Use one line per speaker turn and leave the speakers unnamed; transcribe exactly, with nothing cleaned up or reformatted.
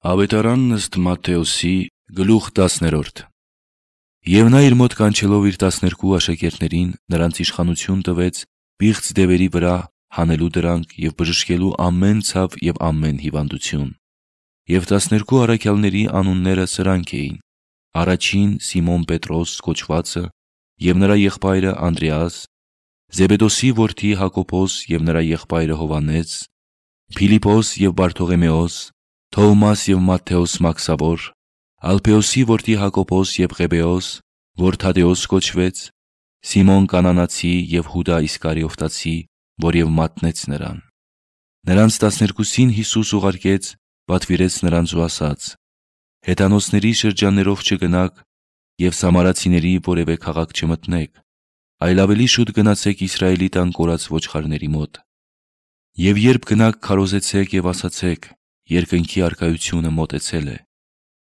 Ավետարանն ըստ Մատթեոսի գլուխ տասներորդ։ Եվ նա իր մոտ կանչելով իր տասներկու աշակերտներին նրանց իշխանություն տվեց պիղծ դևերի վրա հանելու դրանք և բժշկելու ամեն ցավ և ամեն հիվանդություն։ Եվ տասներկու առաքյալների անունները սրանք էին. առաջին Սիմոն Պետրոս կոչվածը և նրա եղբայրը Անդրեաս, Զեբեդոսի որդի Հակոբոս և նրա եղբայրը Հովհաննես, Փիլիպոս և Բարթողեմեոս, Թովմաս և Մատթեոս Մաքսավոր, Ալփեոսի որդի Հակոբոս և Ղեբեոս, որ Թադեոս կոչվեց, Սիմոն Կանանացի և Հուդա Իսկարիովտացի, որ և մատնեց նրան։ Նրանց տասներկուսին Հիսուս ուղարկեց, պատվիրեց նրանց ու ասաց. հեթանոսների շրջաններով չգնաք և սամարացիների որևէ քաղաք չմտնեք, այլ ավելի շուտ գնացեք Իսրայելի տան կորած ոչխարների մոտ։ Եվ երբ գնաք, քարոզեցեք և ասացեք. երկնքի Առկայությունը մոտեցել է։